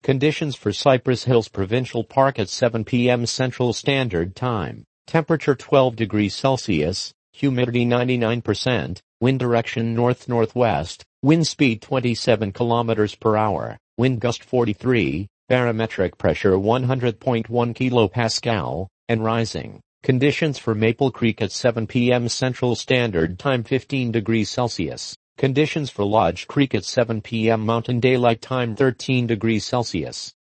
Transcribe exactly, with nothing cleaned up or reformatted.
Conditions for Cypress Hills Provincial Park at seven p m Central Standard Time. Temperature twelve degrees Celsius, humidity ninety-nine percent, wind direction north-northwest, wind speed twenty-seven kilometers per hour, wind gust forty-three, barometric pressure one hundred point one kilopascal, and rising. Conditions for Maple Creek at seven p m Central Standard Time fifteen degrees Celsius. Conditions for Lodge Creek at seven p m Mountain Daylight Time thirteen degrees Celsius.